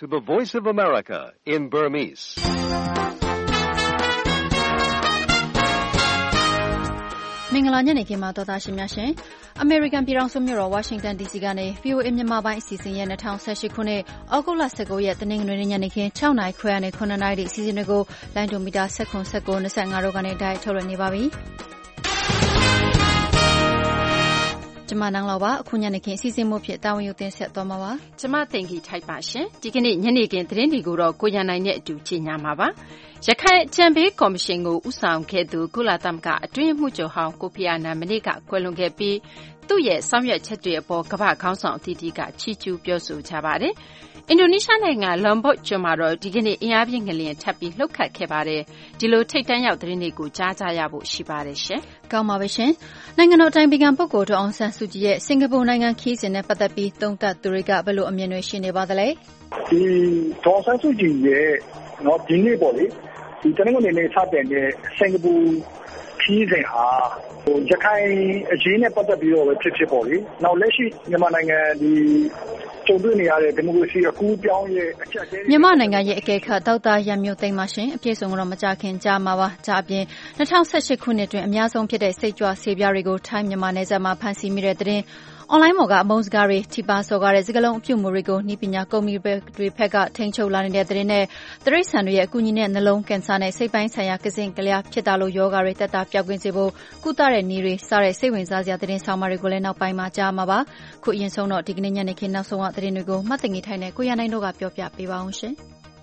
to the Voice of America in Burmese. Mingala nyane ke ma tota shin mya shin American ပြည်ထောင်စုမြို့တော် Washington DC ကနေ VOA မြန်မာပိုင်းအစီအစဉ်ရဲ့2018ခုနှစ်ဩဂုတ်လ19ရက်တနင်္ဂနွေနေ့ညနေခင်း6နာရီခွဲကနေ9နာရီထိအစီအစဉ်တွေကိုလိုင်းဒိုမီတာ19 19 25တို့ကနေတိုက်ထုတ်လွှင့်နေပါပြီ။ကျမနန်းလောက်ပါအခုညနေခင်းအစီအစဉ်မှုဖြစ်တာဝန်ယူတင်ဆက်သွားမှာပါ။ကျမသိင်္ဂီထိုက်ပါရှင်။ဒီကနေ့ညနေခင်းသတင်းတွေကိုတော့ကိုရန်နိုင်နဲ့အတူကြီးညာမှာပါ။ရခိုင်အကြံပေးကော်မရှင်ကိုဦးဆောင်ခဲ့သူကုလသမဂ္ဂအတွင်းမှုချုပ်ဟောင်းကိုဖီအာနန်မနေ့ကကွယ်လွန်ခဲ့ပြီးသူ့ရဲ့ဆောင်ရွက်ချက်တွေအပေါ်ကမ္ဘာခေါင်းဆောင်အသီးသီးကချီးကျူးပြောဆိုကြပါတယ်။အင်ဒိုနီးရှားနိုင်ငံလွမ်ဘော့ကျွန်းမှာတော့ဒီကနေ့အင်အားပြင်းငလျင်ထပ်ပြီးလှုပ်ခတ်ခဲ့ပါတယ်။ဒီလိုထိတ်တန့်ရောက်သတင်းတွေကိုကြားကြရဖို့ရှိပါတယ်ရှင်။ကောင်းပါပြီရှင်။နိုင်ငံတော်အတိုင်ပင်ခံပုဂ္ဂိုလ်ဒေါ်အောင်ဆန်းစုကြည်ရဲ့စင်ကာပူနိုင်ငံခရီးစဉ်နဲ့ပတ်သက်ပြီးသုံးသပ်သူတွေကဘယ်လိုအမြင်တွေရှိနေပါသလဲ။ဒီဒေါ်အောင်ဆန်းစုကြည်ရဲ့ဒီနေ့ပေါ့လေဒီတနင်္ဂနွေနေ့စတင်တဲ့စင်ကာပူခရီးစဉ်ဟာရခိုင်အရေးနဲ့ပတ်သက်ပြီးတော့ပဲဖြစ်ပေါ့လေ။နောက်လက်ရှိမြန်မာနိုင်ငံဒီကြုံတွေ့နေရတဲ့ဒီမိုကရေစီအကူအပြောင်းရဲ့အချက်အခဲမြန်မာနိုင်ငံရဲ့အကဲခတ်ဒေါက်တာရန်မျိုးသိမ်းပါရှင်အပြည့်စုံတော့မကြခင်ကြားမှာပါ။ကြားအပြင်2018ခုနှစ်တွင်အများဆုံးဖြစ်တဲ့စိတ်ကြွဆေးပြားတွေကိုထိုင်းမြန်မာနယ်စပ်မှာဖမ်းဆီးမိတဲ့တဲ့အွန်လိုင်းပေါ်ကအမုန်းစကားတွေထိပါစော်ကားတဲ့စကားလုံးအပြုအမူတွေကိုနည်းပညာကုမ္ပဏီတွေဘက်ကထိန်းချုပ်လာနေတဲ့တဲ့နဲ့တရိတ်ဆန်တွေရဲ့အကူအညီနဲ့နှလုံးကင်ဆာနဲ့စိတ်ပိုင်းဆိုင်ရာကစင်ကလျာဖြစ်တာလို့ယောဂါတွေတက်တာပြောက်ကွင်းစေဖို့ကုသတဲ့နည်းတွေစတဲ့စိတ်ဝင်စားစရာသတင်းဆောင်မတွေကိုလည်းနောက်ပိုင်းမှာကြားမှာပါခုအရင်ဆုံးတော့ဒီကနေ့ညနေခင်းနောက်ဆုံးကသတင်းတွေကိုမှတ်တငီထိုင်နဲ့ကိုရနိုင်တို့ကပြောပြပေးပါအောင်ရှင်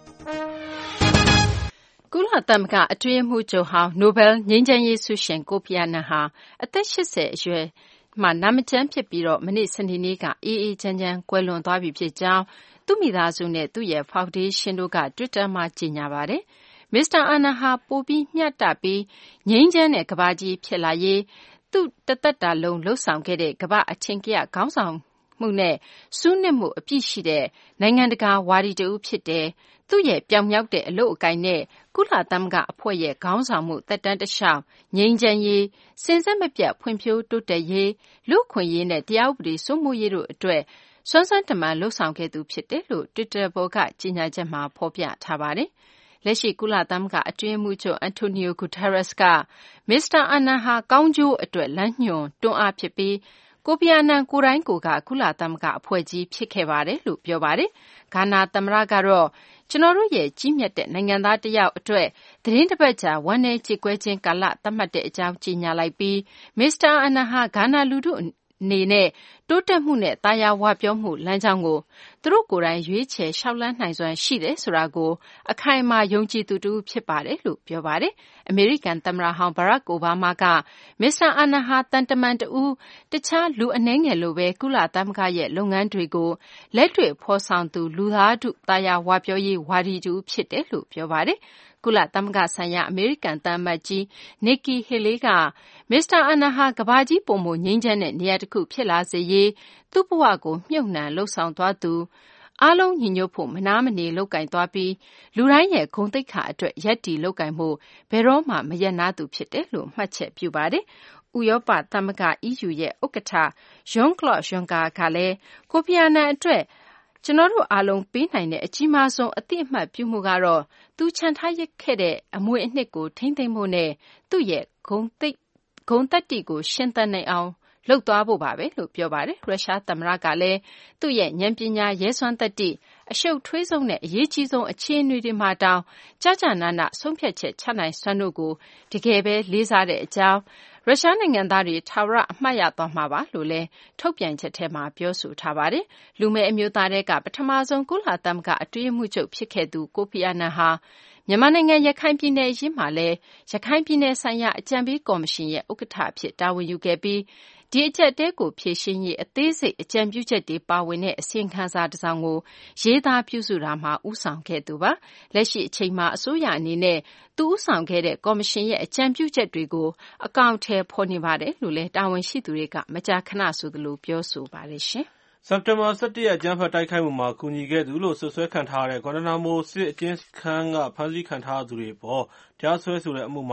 ကုလသမဂ္ဂအတွင်းမှုချုပ်ဟောင်းနိုဘယ်ငြိမ်းချမ်းရေးဆုရှင်ကိုဖီအာနန်ဟာအသက်80အရွယ်မှနာမကျန်းဖြစ်ပြီးတော့မနေ့စနေနေ့ကအေးအေးချမ်းချမ်းကွယ်လွန်သွားပြီဖြစ်ကြောင်းသူ့မိသားစုနဲ့သူ့ရဲ့ဖောင်ဒေးရှင်းတို့က Twitter မှာကြေညာပါတယ်။မစ္စတာအာနန်ဟာပိုပြီးမျှတပြီးငြိမ်းချမ်းတဲ့ကမ္ဘာကြီးဖြစ်လာရေးသူတသက်တာလုံးလှုပ်ဆောင်ခဲ့တဲ့ကမ္ဘာအချင်းကရခေါင်းဆောင်မှုနဲ့စူးနစ်မှုအပြည့်ရှိတဲ့နိုင်ငံတကာဝါဒီတဦးဖြစ်တယ်။သူ့ရဲ့ပြောင်မြောက်တဲ့အလုပ်အကိုင်နဲ့ကုလသမဂ္ဂအဖွဲ့ရဲ့ခေါင်းဆောင်မှုသက်တမ်းတစ်လျှောက်ငြိမ်းချမ်းရေးစင်ဆက်မပြတ်ဖွံ့ဖြိုးတိုးတက်ရေးလူ့အခွင့်အရေးနဲ့တရားဥပဒေစိုးမိုးရေးတို့အတွက်စွမ်းစွမ်းတမန်လှုပ်ဆောင်ခဲ့သူဖြစ်တယ်လို့ Twitter ပေါ်ကကြေညာချက်မှာဖော်ပြထားပါတယ်။လက်ရှိကုလသမဂ္ဂအတွင်းရေးမှူးချုပ်အန်တိုနီယိုဂူတာရက်စ်ကမစ္စတာအာနန်ဟာကောင်းကျိုးအတွက်လမ်းညွှန်တွန်းအားဖြစ်ပြီးကိုဖီအာနန်ကိုယ်တိုင်ကိုကကုလသမဂ္ဂအဖွဲ့ကြီးဖြစ်ခဲ့ပါတယ်လို့ပြောပါတယ်။ဂါနာသမ္မတကတော့ကျွန်တော်တို့ရဲ့ကြီးမြတ်တဲ့နိုင်ငံသားတယောက်အတွက်သတင်းတစ်ပတ်ကြာဝမ်းနည်းကြေကွဲခြင်းကာလသတ်မှတ်တဲ့အကြောင်းကြေညာလိုက်ပြီးမစ္စတာအာနန်ဟာဂါနာလူထုအနေနဲ့တိုးတက်မှုနဲ့တာယာဝပြောမှုလမ်းကြောင်းကိုသူတို့ကိုယ်တိုင်ရွေးချယ်လျှောက်လန်းနိုင်စွမ်းရှိတယ်ဆိုတာကိုအခိုင်အမာယုံကြည်သူတူဖြစ်ပါတယ်လို့ပြောပါတယ်။အမေရိကန်သမ္မတဟောင်းဘရက်အိုဘားမားကမစ္စတာအာနန်ဟာတန်တမန်တူတခြားလူအနှဲငယ်လိုပဲကုလသမဂ္ဂရဲ့လုပ်ငန်းတွေကိုလက်တွေ့ဖော်ဆောင်သူလူသားထုတာယာဝပြောရေးဝါဒီတူဖြစ်တယ်လို့ပြောပါတယ်။ကုလသမဂ္ဂဆိုင်ရာအမေရိကန်သံအမတ်ကြီးနီကီဟေလေးကမစ္စတာအာနန်ဟာကမ္ဘာကြီးပုံမငြိမ်းချမ်းတဲ့နေရာတစ်ခုဖြစ်လာစေရေးသူ့ဘဝကိုမြှုပ်နှံလှုပ်ဆောင်သွားသူအားလုံးညီညွတ်ဖို့မနားမနေလုပ်ကင်သွားပြီးလူတိုင်းရဲ့ဂုဏ်သိက္ခာအတွက်ရက်တီလုပ်ကင်မှုဘယ်တော့မှမရက်နာသူဖြစ်တယ်လို့မှတ်ချက်ပြုပါတယ်။ဥရောပသမဂ္ဂ EU ရဲ့ဥက္ကဋ္ဌဂျွန်ကလော့ဂျွန်ကာကလည်းကိုဖီအာနန်အတွက်ကျွန်တော်တို့အားလုံးပေးနိုင်တဲ့အကြီးမားဆုံးအသိအမှတ်ပြုမှုကတော့သူချန်ထားရခဲ့တဲ့အမွေအနှစ်ကိုထိမ့်သိမ်းဖို့နဲ့သူ့ရဲ့ဂုဏ်သတ္တိကိုရှင်းသတ်နိုင်အောင်လှုပ်သွားဖို့ပါပဲလို့ပြောပါတယ်ရုရှားသမ္မတကလည်းသူ့ရဲ့ဉာဏ်ပညာရဲစွမ်းသတ္တိအရှုပ်ထွေးဆုံးနဲ့အရေးကြီးဆုံးအခြေအနေတွေမှာတောင်ကြာနာနာဆုံးဖြတ်ချက်ချနိုင်စွမ်းတို့ကိုတကယ်ပဲလေးစားတဲ့အကြောင်းရုရှားနိုင်ငံသားတွေထာဝရအမှတ်ရသွားမှာပါလို့လည်းထုတ်ပြန်ချက်ထဲမှာပြောဆိုထားပါတယ်။လူမဲအမျိုးသားတွေကပထမဆုံးကုလသမဂ္ဂအတွင်းရေးမှူးချုပ်ဖြစ်ခဲ့သူကိုဖီအာနန်ဟာမြန်မာနိုင်ငံရခိုင်ပြည်နယ်ရင်းမှာလည်းရခိုင်ပြည်နယ်ဆိုင်ရာအကြံပေးကော်မရှင်ရဲ့ဥက္ကဋ္ဌအဖြစ်တာဝန်ယူခဲ့ပြီးဒီအကျပ်တဲကိုဖြေရှင်းရေးအသေးစိတ်အကြံပြုချက်တွေပါဝင်တဲ့အစီရင်ခံစာတစ်စောင်ကိုရေးသားပြုစုတာမှာဦးဆောင်ခဲ့သူပါလက်ရှိအချိန်မှာအစိုးရအနေနဲ့သူဦးဆောင်ခဲ့တဲ့ကော်မရှင်ရဲ့အကြံပြုချက်တွေကိုအကောင့်ထဲဖော်နေပါတယ်လို့လည်းတာဝန်ရှိသူတွေကမကြာခဏဆိုသလိုပြောဆိုပါတယ်ရှင်စက်တင်ဘာ17ရက်အကြမ်းဖက်တိုက်ခိုက်မှုမှာကူညီခဲ့သူလို့စွပ်စွဲခံထားရတဲ့ဂွန်တနာမိုစစ်အကျဉ်းစခန်းကဖမ်းဆီးခံထားသူတွေပေါ်တရားစွဲဆိုတဲ့အမှုမှာ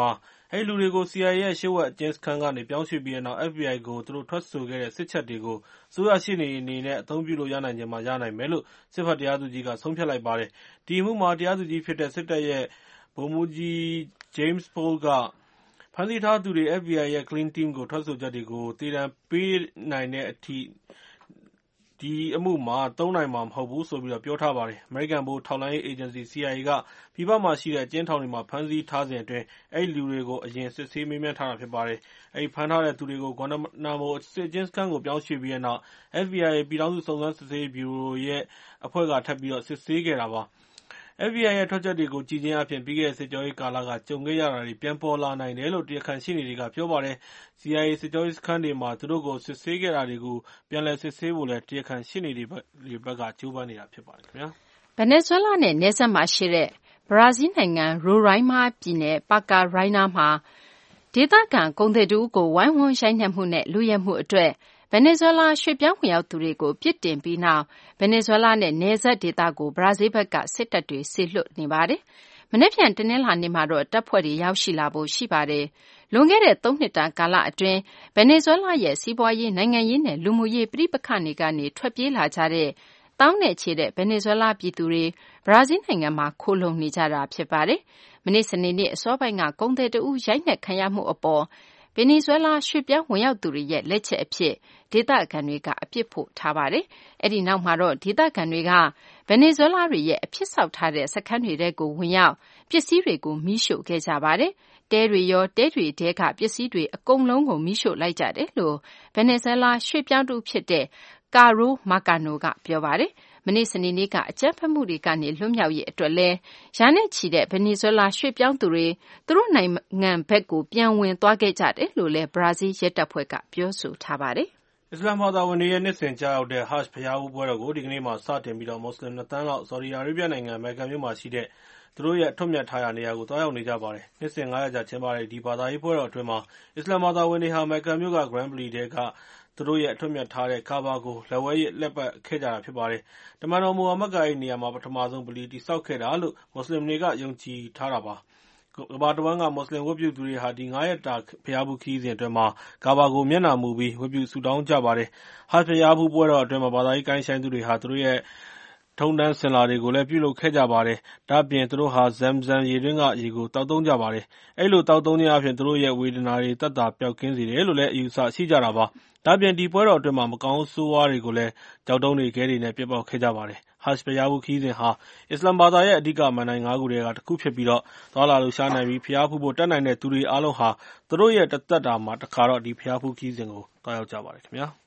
အဲဒီလူတွေကို CIA ရဲ့ရှေ့ဝက်အကျဉ်းစခန်းကနေပြောင်းရွှေ့ပြီးတဲ့နောက် FBI ကိုသူတို့ထွက်ဆိုခဲ့တဲ့စစ်ချက်တွေကိုအစိုးရရှေ့နေအနေနဲ့အသုံးပြုလို့ရနိုင်ချင်မှရနိုင်မယ်လို့စစ်ဘက်တရားသူကြီးကဆုံးဖြတ်လိုက်ပါတယ်။ဒီအမှုမှာတရားသူကြီးဖြစ်တဲ့စစ်တပ်ရဲ့ဗိုလ်မှူးကြီး James Paul ကဖမ်းဆီးထားသူတွေ FBI ရဲ့ Clean Team ကိုထွက်ဆိုချက်တွေကိုသေဒဏ်ပေးနိုင်တဲ့အထိဒီအမှုမှာသုံးနိုင်မှာမဟုတ်ဘူးဆိုပြီးပြောထားပါတယ်။အမေရိကန်ဗဟိုထောက်လှမ်းရေးအေဂျင်စီ CIA ကပြည်ပမှာရှိတဲ့အကျဉ်းထောင်တွေမှာဖမ်းဆီးထားစဉ်အတွင်းအဲဒီလူတွေကိုအရင်စစ်ဆေးမေးမြန်းထားတာဖြစ်ပါတယ်။အဲဒီဖမ်းထားတဲ့သူတွေကို Guantanamo စစ်အကျဉ်းစခန်းကိုပြောင်းရွှေ့ပြီးတဲ့နောက် FBI ပြည်ထောင်စုစုံစမ်းစစ်ဆေးရေးဗျူရိုရဲ့အဖွဲ့ကထပ်ပြီးစစ်ဆေးခဲ့တာပါ။ FBI ရဲ့ထွက်ချက်တွေကိုကြည့်ခြင်းအားဖြင့်ပြီးခဲ့တဲ့စစ်ကြောရေးကာလကကြုံခဲ့ရတာတွေပြန်ပေါ်လာနိုင်တယ်လို့တရားခံရှေ့နေတွေကပြောပါတယ်။ CIA စစ်ကြောရေးစခန်းတွေမှာသူတို့ကိုစစ်ဆေးခဲ့တာတွေကိုပြန်လည်စစ်ဆေးဖို့လည်းတရားခံရှေ့နေတွေဘက်ကကြိုးပမ်းနေတာဖြစ်ပါတယ်ခင်ဗျာ။ဗင်နီဇွဲလားနဲ့နယ်စပ်မှာရှိတဲ့ဘရာဇီးနိုင်ငံရိုရိုင်းမားပြည်နယ်ပါကာရိုင်းနားမှာဒေသခံကုန်သည်တဦးကိုဝိုင်းဝန်းရိုက်နှက်မှုနဲ့လူရဲမှုအတွက်ဗင်နီဇွဲလားရွှေ့ပြောင်းဝင်ရောက်သူတွေကိုပြစ်တင်ပြီးနောက်ဗင်နီဇွဲလားနဲ့နယ်စပ်ဒေသကိုဘရာဇီးဘက်ကစစ်တပ်တွေစေလွှတ်နေပါတယ်။မနေ့ဖြန်တနင်္လာနေ့မှာတော့တပ်ဖွဲ့တွေရောက်ရှိလာဖို့ရှိပါတယ်။လွန်ခဲ့တဲ့3နှစ်တာကာလအတွင်းဗင်နီဇွဲလားရဲ့စီးပွားရေးနိုင်ငံရေးနဲ့လူမှုရေးပဋိပက္ခတွေကနေထွက်ပြေးလာကြတဲ့တောင်းနဲ့ချီတဲ့ဗင်နီဇွဲလားပြည်သူတွေဘရာဇီးနိုင်ငံမှာခိုလှုံနေကြတာဖြစ်ပါတယ်။မနေ့စနေနေ့အစောပိုင်းကကုန်သည်တဦးရိုက်နှက်ခံရမှုအပေါ်ဗင်နီဇွဲလားရွှေ့ပြောင်းဝင်ရောက်သူတွေရဲ့လက်ချက်အဖြစ်ဒေသခံတွေကအပြစ်ဖို့ထားပါတယ်။အဲဒီနောက်မှာတော့ဒေသခံတွေကဗင်နီဇွဲလားတွေရဲ့အဖြစ်ဆောက်ထားတဲ့စခန်းတွေထဲကိုဝင်ရောက်ပစ္စည်းတွေကိုမီးရှို့ခဲ့ကြပါတယ်။တဲတွေရောတဲတွေထဲကပစ္စည်းတွေအကုန်လုံးကိုမီးရှို့လိုက်ကြတယ်လို့ဗင်နီဇွဲလားရွှေ့ပြောင်းသူဖြစ်တဲ့ကာရိုမာကာနိုကပြောပါတယ်။မနေ့စနေနေ့ကအကြမ်းဖက်မှုတွေကနေလွတ်မြောက်ရေးအတွက်လဲရာနဲ့ချီတဲ့ဗင်နီဇွဲလားရွှေ့ပြောင်းသူတွေသူတို့နိုင်ငံဘက်ကိုပြန်ဝင်သွားခဲ့ကြတယ်လို့လဲဘရာဇီးရဲတပ်ဖွဲ့ကပြောဆိုထားပါတယ်။အစ္စလာမ်ဘာသာဝင်တွေရဲ့နှစ်စဉ်ကျရောက်တဲ့ Hajj ဘုရားဝတ်ပွဲတော်ကိုဒီကနေ့မှာစတင်ပြီးမွတ်စလင်2 သန်းလောက်ဆော်ဒီအာရေဗျနိုင်ငံမက္ကာမြို့မှာရှိတဲ့သူတို့ရဲ့အထွတ်အမြတ်ထားရာနေရာကိုသွားရောက်နေကြပါတယ်။နှစ်စဉ်9 ရက်ကြာကျင်းပတဲ့ဒီဘာသာရေးပွဲတော်အတွင်းမှာအစ္စလာမ်ဘာသာဝင်တွေဟာမက္ကာမြို့က Grand Valley ထဲကသူတို့ရဲ့အထွတ်အမြတ်ထားတဲ့ကာဘာကိုလက်ဝဲရစ်လက်ပတ်ခဲ့ကြတာဖြစ်ပါတယ်။တမန်တော်မူဟာမက်ကာရဲ့နေရာမှာပထမဆုံးဗလီတည်ဆောက်ခဲ့တာလို့မွတ်စလင်တွေကယုံကြည်ထားတာပါ။ကမ္ဘာတဝန်းကမွတ်စလင်ဝတ်ပြုသူတွေဟာဒီ9 ရက်တာဘုရားဖူးခရီးစဉ်အတွင်းမှာကာဘာကိုမျက်နှာမူပြီးဝတ်ပြုဆုတောင်းကြပါတယ်။ Hajj ဘုရားဖူးပွဲတော်အတွင်းမှာဘာသာရေးကိုင်းဆိုင်သူတွေဟာသူတို့ရဲ့ထုံတန်းစင်လာတွေကိုလည်းပြုလုပ်ခဲ့ကြပါတယ်။ဒါ့အပြင်သူတို့ဟာ Zamzam ရေတွင်းကရေကိုသောက်သုံးကြပါတယ်။အဲဒီလိုသောက်သုံးခြင်းအပြင်သူတို့ရဲ့ဝေဒနာတွေသက်သာပျောက်ကင်းစေတယ်လို့လည်းအယူအဆရှိကြတာပါ။ဒါ့အပြင်ဒီပွဲတော်အတွင်းမှာမကောင်းဆိုးဝါးတွေကိုလည်းကြောက်တုံးတွေခဲတွေနဲ့ပြစ်ပေါက်ခဲ့ကြပါတယ်။ Hajj ဘုရားဖူးခရီးစဉ်ဟာအစ္စလာမ်ဘာသာရဲ့အဓိကမဏ္ဍိုင်5 ခုထဲကတစ်ခုဖြစ်ပြီးသွားလာလှုပ်ရှားနိုင်ပြီးဘုရားဖူးဖို့တတ်နိုင်တဲ့သူတွေအားလုံးဟာသူတို့ရဲ့တသက်တာမှာတစ်ခါတော့ဒီဘုရားဖူးခရီးစဉ်ကိုသွားရောက်ကြပါတယ်ခင်ဗျာ။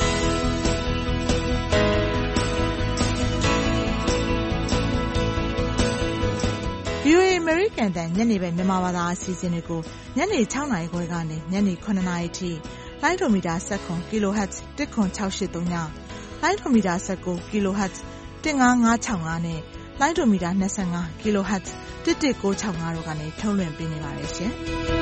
VOA အမေရိကန်တန်ညနေပဲမြန်မာဘာသာအစီအစဉ်တွေကိုညနေ6 နာရီခွဲကနေညနေ9 နာရီထိလိုင်းဒိုမီတာ19 kHz 10683ညလိုင်းဒိုမီတာ19 kHz 15565နဲ့လိုင်းဒိုမီတာ25 kHz 11965တို့ကနေထုတ်လွှင့်ပေးနေပါတယ်ရှင်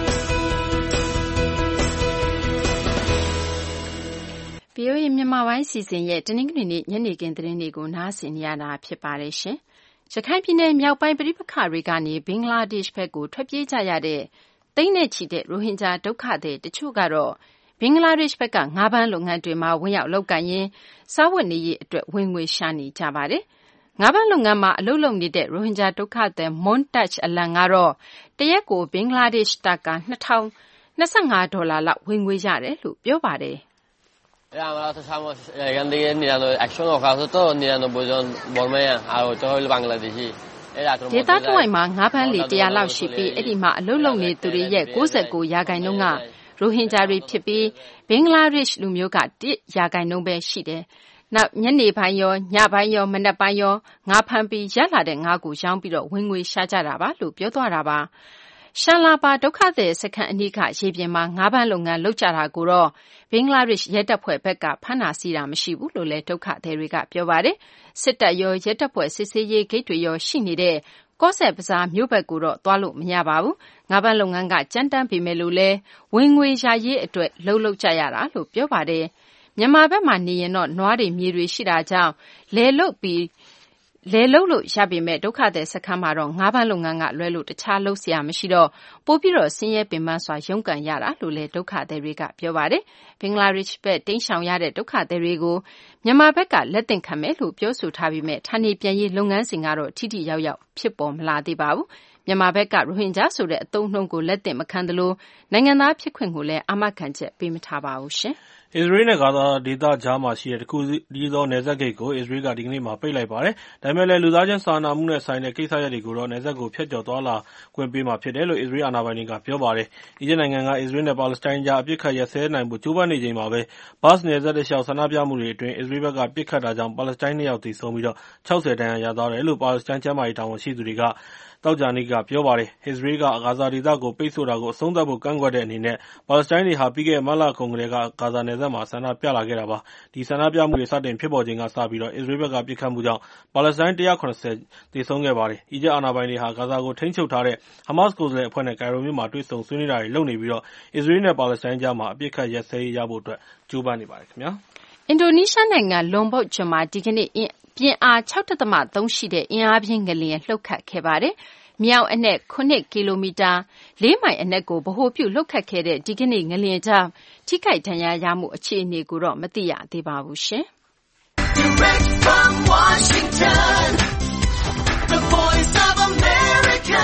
။ VOA မြန်မာပိုင်းစီစဉ်ရဲ့တနင်္ဂနွေနေ့ညနေခင်းသတင်းတွေကိုနားဆင်နေရတာဖြစ်ပါတယ်ရှင်။ရခိုင်ပြည်နယ်မြောက်ပိုင်းပဋိပက္ခတွေကနေဘင်္ဂလားဒေ့ရှ်ဘက်ကိုထွက်ပြေးကြရတဲ့သိန်းနဲ့ချီတဲ့ရိုဟင်ဂျာဒုက္ခသည်တချို့ကတော့ဘင်္ဂလားဒေ့ရှ်ဘက်ကငါးဖမ်းလုပ်ငန်းတွေမှာဝင်ရောက်လုပ်ကိုင်ရင်းစားဝတ်နေရေးအတွက်ဝင်ငွေရှာနေကြပါတယ်။ငါးဖမ်းလုပ်ငန်းမှာအလုပ်လုပ်နေတဲ့ရိုဟင်ဂျာဒုက္ခသည် Montaj Alan ကတော့တရက်ကိုဘင်္ဂလားဒေ့ရှ်တာကာ$2025လောက်ဝင်ငွေရတယ်လို့ပြောပါတယ်။ এখান থেকে 100 কাজ হতো 99 বর্মায় আর ওটা হলো বাংলাদেশি ဒေသတဝိုက်မှာငါးဖမ်းလေ100လောက်ရှိပြီးအဲ့ဒီမှာအလုပ်လုပ်နေသူတွေရဲ့69%ကရိုဟင်ဂျာတွေဖြစ်ပြီးဘင်္ဂလားဒေ့ရှ်လူမျိုးက1%ပဲရှိတယ်။နောက်ညနေပိုင်းရောညပိုင်းရောမနက်ပိုင်းရောငါးဖမ်းပြီးရလာတဲ့ငါးကိုရောင်းပြီးဝင်ငွေရှာကြတာပါလို့ပြောသွားတာပါ။ရှာလာပါဒုက္ခသည်စခန်းအနီးကရေပြင်မှာငါးဖမ်းလုပ်ငန်းလုပ်ကြတာကိုတော့ဘင်္ဂလားဒေ့ရှ်ရဲတပ်ဖွဲ့ဘက်ကဖမ်းတာဆီးတာမရှိဘူးလို့လည်းဒုက္ခသည်တွေကပြောပါတယ်။စစ်တပ်ရောရဲတပ်ဖွဲ့စစ်ဆေးရေးဂိတ်တွေရောရှိနေတဲ့ကော့ဆက်ဘဇာမြို့ဘက်ကိုတော့သွားလို့မရပါဘူး။ငါးဖမ်းလုပ်ငန်းကကြမ်းတမ်းပေမဲ့လို့လည်းဝင်ငွေရရေးအတွက်လုပ်ကြရတာလို့ပြောပါတယ်။မြန်မာဘက်မှာနေရင်တော့နွားတွေမြေတွေရှိတာကြောင့်လယ်လုပ်ပြီးလဲလုပ်လို့ရပေမဲ့ဒုက္ခသည်စခန်းမှာတော့ငါးပန်းလုပ်ငန်းကလွဲလို့တခြားလုပ်စရာမရှိတော့ပိုပြီးတော့ဆင်းရဲပင်ပန်းစွာရုန်းကန်ရတာလို့လည်းဒုက္ခသည်တွေကပြောပါတယ်ဘင်္ဂလားဒေ့ရှ်ဘက်တိမ်းရှောင်ရတဲ့ဒုက္ခသည်တွေကိုမြန်မာဘက်ကလက်သင့်ခံမယ်လို့ပြောဆိုထားပြီးမြဲဌာနေပြန်ရေးလုပ်ငန်းစဉ်ကတော့ထိထိရောက်ရောက်ဖြစ်ပေါ်မလာသေးပါဘူးမြန်မာဘက်ကရိုဟင်ဂျာဆိုတဲ့အသုံးအနှုန်းကိုလက်သင့်မခံသလိုနိုင်ငံသားဖြစ်ခွင့်ကိုလည်းအာမခံချက်ပေးမထားပါဘူးရှင်အစ္စရေးနဲ့ဂါဇာဒေသကြားမှာရှိတဲ့တခုတည်းသောနယ်စပ်ဂိတ်ကိုအစ္စရေးကဒီကနေ့မှာပိတ်လိုက်ပါတယ်။ဒါပေမဲ့လည်းလူသားချင်းစာနာမှုနဲ့ဆိုင်တဲ့ကိစ္စရပ်တွေကိုတော့နယ်စပ်ကိုဖြတ်ကျော်သွားလာခွင့်ပေးမှာဖြစ်တယ်လို့အစ္စရေးအာဏာပိုင်တွေကပြောပါတယ်။အီဂျစ်နိုင်ငံကအစ္စရေးနဲ့ပါလက်စတိုင်းကြားအပစ်အခတ်ရပ်စဲနိုင်ဖို့ကြိုးပမ်းနေချိန်မှာပဲဘတ်စ်နယ်စပ်တလျှောက်ဆန္ဒပြမှုတွေအတွင်းအစ္စရေးဘက်ကပစ်ခတ်တာကြောင့်ပါလက်စတိုင်း2 ယောက်သေဆုံးပြီး60 ဒဏ်ရာရသွားတယ်လို့ပါလက်စတိုင်းကျန်းမာရေးတာဝန်ရှိသူတွေကသောကြာနေ့ကပြောပါတယ်။အစ္စရေးကဂါဇာဒေသကိုပိတ်ဆို့တာကိုအဆုံးသတ်ဖို့ကန့်ကွက်တဲ့အနေနဲ့ပါလက်စတိုင်းတွေဟာပြီးခဲ့တဲ့မတ်လကုန်ကတည်းကဂါဇာနယ်စပ်မှာဆန္ဒပြလာခဲ့တာပါ။ဒီဆန္ဒပြမှုတွေစတင်ဖြစ်ပေါ်ချိန်ကစပြီးအစ္စရေးဘက်ကပစ်ခတ်မှုကြောင့်ပါလက်စတိုင်း170သေဆုံးခဲ့ပါတယ်။အီဂျစ်အာဏာပိုင်တွေဟာဂါဇာကိုထိန်းချုပ်ထားတဲ့ဟာမတ်စ်ကိုယ်စားလှယ်အဖွဲ့နဲ့ကိုင်ရိုမြို့မှာတွေ့ဆုံဆွေးနွေးတာတွေလုပ်နေပြီးအစ္စရေးနဲ့ပါလက်စတိုင်းကြားမှာအပစ်အခတ်ရပ်စဲရေးရဖို့အတွက်ကြိုးပမ်းနေပါတယ်ခင်ဗျာ။အင်ဒိုနီးရှားနိုင်ငံလွန်ဘော့ကျွန်းမှာဒီကနေ့ပြင်းအား 6.3 ရှိတဲ့အင်အားပြင်းငလျင်လှုပ်ခတ်ခဲ့ပါတယ်။မြောက်အနက်9ကီလိုမီတာ4မိုင်အနက်ကိုဗဟိုပြုလှုပ်ခတ်ခဲ့တဲ့ဒီကနေ့ငလျင်ကြောင့်ထိခိုက်ဒဏ်ရာရမှုအခြေအနေကိုတော့မသိရသေးပါဘူးရှင်။ Direct from Washington, the Voice of America,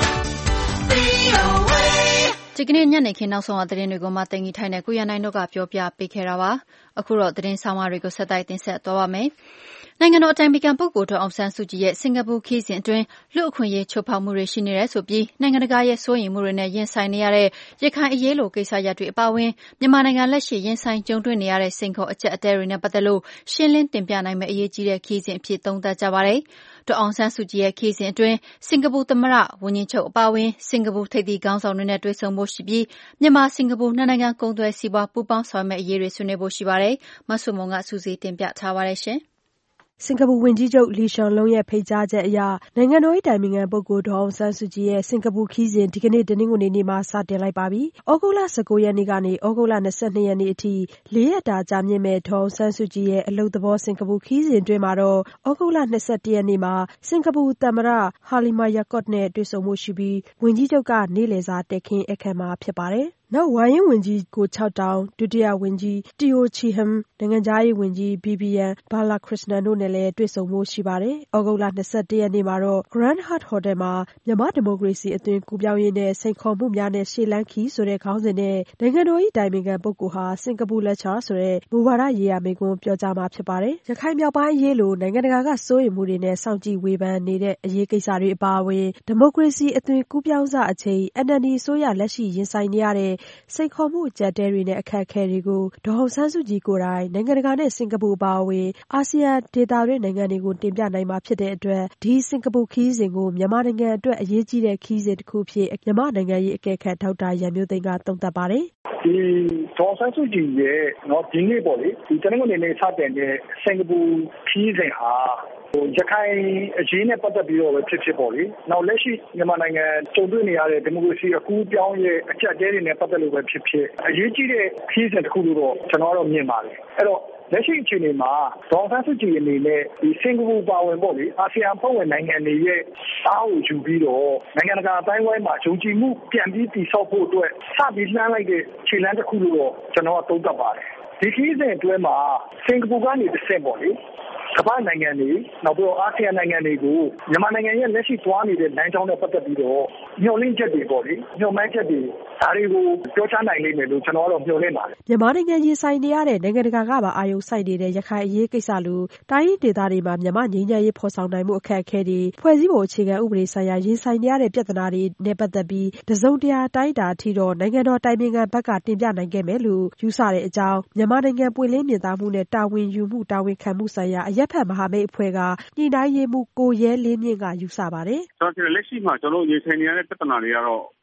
VOA ဒီကနေ့ညနေခင်းနောက်ဆုံးသတင်းတွေကိုမှတင်ပြထိုင်တဲ့ကိုရနိုင်တို့ကပြောပြပေးခဲ့တာပါ။အခုတော့သတင်းဆောင်မတွေကိုဆက်တိုက်တင်ဆက်သွားပါမယ်။နိုင်ငံတော်အတိုင်ပင်ခံပုဂ္ဂိုလ်ဒေါ်အောင်ဆန်းစုကြည်ရဲ့စင်ကာပူခရီးစဉ်အတွင်းလူ့အခွင့်အရေးချိုးဖောက်မှုတွေရှိနေတယ်ဆိုပြီးနိုင်ငံတကာရဲ့စိုးရိမ်မှုတွေနဲ့ရင်ဆိုင်နေရတဲ့ရခိုင်အရေးလိုကိစ္စရပ်တွေအပါအဝင်မြန်မာနိုင်ငံလက်ရှိရင်ဆိုင်ကြုံတွေ့နေရတဲ့စိန်ခေါ်အကျပ်အတည်းတွေနဲ့ပတ်သက်လို့ရှင်းလင်းတင်ပြနိုင်မယ့်အရေးကြီးတဲ့ခရီးစဉ်အဖြစ်သုံးသပ်ကြပါတယ်။ဒေါ်အောင်ဆန်းစုကြည်ရဲ့ခရီးစဉ်အတွင်းစင်ကာပူသမ္မတဝန်ကြီးချုပ်အပါအဝင်စင်ကာပူထိပ်သီးခေါင်းဆောင်တွေနဲ့တွေ့ဆုံဖို့ရှိပြီးမြန်မာစင်ကာပူနှစ်နိုင်ငံကုန်သွယ်စီးပွားပူးပေါင်းဆောင်ရွက်မယ့်အရေးတွေဆွေးနွေးဖို့ရှိပါတယ်။မဆုမွန်ကစူးစီးတင်ပြထားပါတယ်ရှင်။စင်ကာပူဝန်ကြီးချုပ်လီရှန်လုံးရဲ့ဖိတ်ကြားချက်အရနိုင်ငံတော်၏တိုင်ပင်ခံပုဂ္ဂိုလ်ဒေါ်အောင်ဆန်းစုကြည်ရဲ့စင်ကာပူခရီးစဉ်ဒီကနေ့တနင်္ဂနွေနေ့မှာစတင်လိုက်ပါပြီ။ဩဂုတ်လ19ရက်နေ့ကနေဩဂုတ်လ22ရက်နေ့အထိ4ရက်တာကြာမြင့်မဲ့ဒေါ်အောင်ဆန်းစုကြည်ရဲ့အလုပ်သဘောစင်ကာပူခရီးစဉ်အတွင်းမှာတော့ဩဂုတ်လ21ရက်နေ့မှာစင်ကာပူသမ္မတဟာလီမာယာကော့နဲ့တွေ့ဆုံမှုရှိပြီးဝန်ကြီးချုပ်ကနေ့လည်စာတက်ခင်းအခမ်းမှာဖြစ်ပါတယ်။နောက်ဝါရင်းဝန်ကြီးကို6တောင်ဒုတိယဝန်ကြီးတီယိုချီဟမ်နိုင်ငံခြားရေးဝန်ကြီးဘီဘီယန်ဘာလာခရစ်စနန်တို့နဲ့လည်းတွေ့ဆုံမှုရှိပါတယ်။ဩဂုတ်လ21ရက်နေ့မှာတော့ Grand Hyatt Hotel မှာမြန်မာဒီမိုကရေစီအသွင်ကူးပြောင်းရေးနဲ့စိန်ခေါ်မှုများနဲ့ရှေ့လန်းခီးဆိုတဲ့ခေါင်းစဉ်နဲ့နိုင်ငံတော်၏တိုင်ပင်ခံပုဂ္ဂိုလ်ဟာစင်ကာပူလက်ချာဆိုတဲ့မူဝါဒရေးရာမိန့်ခွန်းပြောကြားမှာဖြစ်ပါတယ်။ရခိုင်မြောက်ပိုင်းအရေးလိုနိုင်ငံတကာကစိုးရိမ်မှုတွေနဲ့စောင့်ကြည့်ဝေဖန်နေတဲ့အရေးကိစ္စတွေအပါအဝင်ဒီမိုကရေစီအသွင်ကူးပြောင်းစအချိန် NLD အစိုးရလက်ရှိရင်ဆိုင်နေရတဲ့စိန်ခေါ်မှုအကျပ်အတည်းတွေနဲ့အခက်အခဲတွေကိုဒေါ်အောင်ဆန်းစုကြည်ကိုယ်တိုင်နိုင်ငံတကာနဲ့စင်ကာပူအပါအဝင်အာဆီယံဒေသတွင်းနိုင်ငံတွေကိုတင်ပြနိုင်မှာဖြစ်တဲ့အတွက်ဒီစင်ကာပူခရီးစဉ်ကိုမြန်မာနိုင်ငံအတွက်အရေးကြီးတဲ့ခရီးစဉ်တစ်ခုဖြစ်မြန်မာနိုင်ငံရေးအကဲခတ်ဒေါက်တာရန်မျိုးသိမ်းကသုံးသပ်ပါတယ်။ဒီဒေါ်အောင်ဆန်းစုကြည်ရဲ့ဒီနေ့ပေါ့လေဒီတနင်္ဂနွေနေ့စတင်တဲ့စင်ကာပူခရီးစဉ်ဟာရခိုင်အရေးနဲ့ပတ်သက်ပြီးတော့ပဲဖြစ်ပေါ့လေ။နောက်လက်ရှိမြန်မာနိုင်ငံကြုံတွေ့နေရတဲ့ဒီမိုကရေစီအကူးပြောင်းရဲ့အကျပ်အတည်းတွေနဲ့ပတ်သက်လို့ပဲဖြစ်အရေးကြီးတဲ့ခရီးစဉ်တစ်ခုလို့တော့ကျွန်တော်ကတော့မြင်ပါတယ်။အဲ့တော့လက်ရှိအခြေအနေမှာဒေါ်အောင်ဆန်းစုကြည်အနေနဲ့ဒီစင်ကာပူပါဝင်ပေါ့လေအာဆီယံဖွဲ့ဝင်နိုင်ငံတွေရဲ့အားကိုယူပြီးတော့နိုင်ငံတကာအတိုင်းအဝိုင်းမှာယုံကြည်မှုပြန်ပြီးတည်ဆောက်ဖို့အတွက်စပြီးလှမ်းလိုက်တဲ့ခြေလှမ်းတစ်ခုလို့တော့ကျွန်တော်ကသုံးသပ်ပါတယ်။ဒီခရီးစဉ်အတွင်းမှာစင်ကာပူကနေတစ်ဆင့်ပေါ့လေကမ္ဘာနိုင်ငံတွေနောက်ပြီးတော့အာဆီယံနိုင်ငံတွေကိုမြန်မာနိုင်ငံရဲ့လက်ရှိသွားနေတဲ့လမ်းကြောင်းနဲ့ပတ်သက်ပြီးတော့ညှို့လင့်ချက်တွေပေါ့လေညှို့မှန်းချက်တွေဒါတွေကိုပြောချနိုင်လိမ့်မယ်လို့ကျွန်တော်ကတော့မျှော်လင့်ပါတယ်မြန်မာနိုင်ငံရင်ဆိုင်နေရတဲ့နိုင်ငံတကာကပါအာရုံစိုက်နေတဲ့ရခိုင်အရေးကိစ္စလိုတိုင်းရင်းဒေသတွေမှာမြန်မာငြိမ်းချမ်းရေးဖော်ဆောင်နိုင်မှုအခက်အခဲတွေဖွဲ့စည်းပုံအခြေခံဥပဒေဆိုင်ရာရင်ဆိုင်နေရတဲ့ပြဿနာတွေနဲ့ပတ်သက်ပြီးတစုံတရာတိုင်းတာအထိတော့နိုင်ငံတော်တိုင်ပင်ခံဘက်ကတင်ပြနိုင်ခဲ့မယ်လို့ယူဆတဲ့အကြောင်းမြန်မာနိုင်ငံပွင့်လင်းမြင်သာမှုနဲ့တာဝန်ယူမှုတာဝန်ခံမှုဆိုင်ရာအရက်ဖက်မဟာမိတ်အဖွဲ့ကညှိနှိုင်းရေးမှူးကိုရဲလင်းမြင့်ကယူဆပါတယ်။ဆိုတော့လက်ရှိမှာကျွန်တော်ရင်ဆိုင်နေရတဲ့ပြဿနာတွေကတော့ဥ